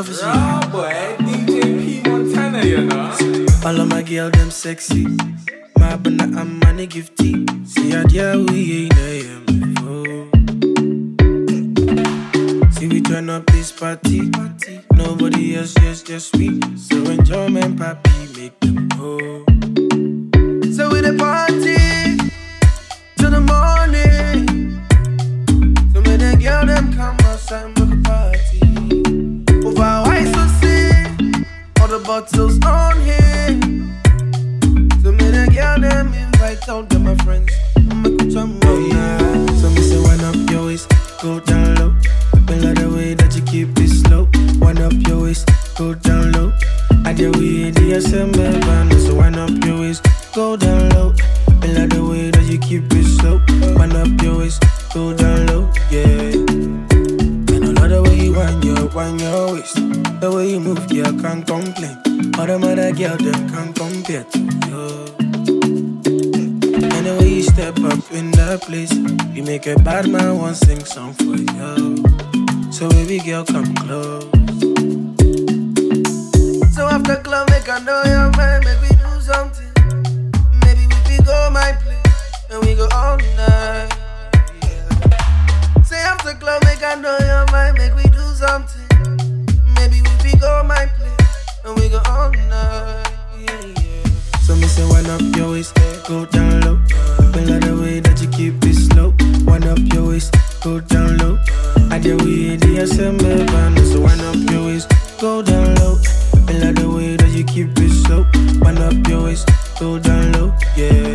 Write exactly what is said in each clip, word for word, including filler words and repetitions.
Obviously. Raw boy, D J P Montana, you know. All of my girl, them sexy. My banana, I'm money gifty. See, I dear we ain't a before. See, we turn up this party. Nobody else, yes, just we. So enjoyment, papi, make them go. So we the party till the morning. So when the girl them come outside, make a party. Over white so see, all the bottles on here. So when the girl them invite all them my friends, make a jam oh yeah. So me say wind up your waist, go down low. I love the way that you keep it slow. Wind up your waist, go down low. I dare we D S M band, so wind up your waist, go down low. I love the way that you keep it slow. Wind up your waist, go down low, yeah. And I love the way you wind your, wind your waist. The way you move, yeah, I can't complain. All them other girls, them can't compare to you. And the way you step up in that place, you make a bad man want to sing song for you. So baby girl, come close. So after club, make I know your mind, make we do something. Maybe we could go my place, and we go all night, yeah. Say after club, make I know your mind, make we do something. Maybe we could go my place, and we go all night, yeah, yeah. So me say wind up your waist, go down low. I love the way that you keep it slow. Wind up your waist, go down low. I dare we in the S M band, so wind up your waist, go down low. I love the way that you keep it slow. Wind up your waist, go down low, yeah.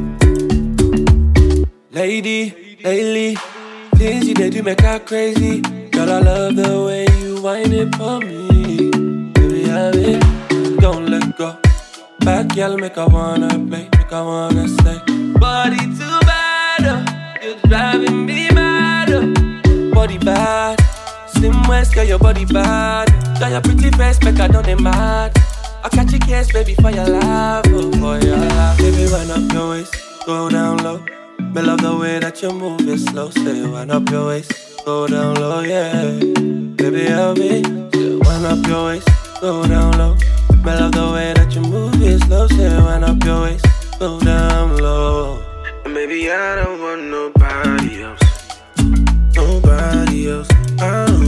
Lady, lately, things you did do make her crazy. Girl, I love the way you whine it for me. Baby, have it, don't let go. Bad girl, make I wanna play, make I wanna say. Body too bad, oh, you're driving me mad, oh. Body bad, slim waist, girl, your body bad. Got your pretty face, make I don't mad. I'll catch your case, baby, for your love, oh, for your love. Baby, wind up your waist, go down low. Me love the way that you move it slow. Say, wind up your waist, go down low, yeah. Baby, help me, say, wind up your waist, go down low. Me love the way that you move it slow. Say, wind up your waist, go down low. And baby, I don't want nobody else. Nobody else. I don't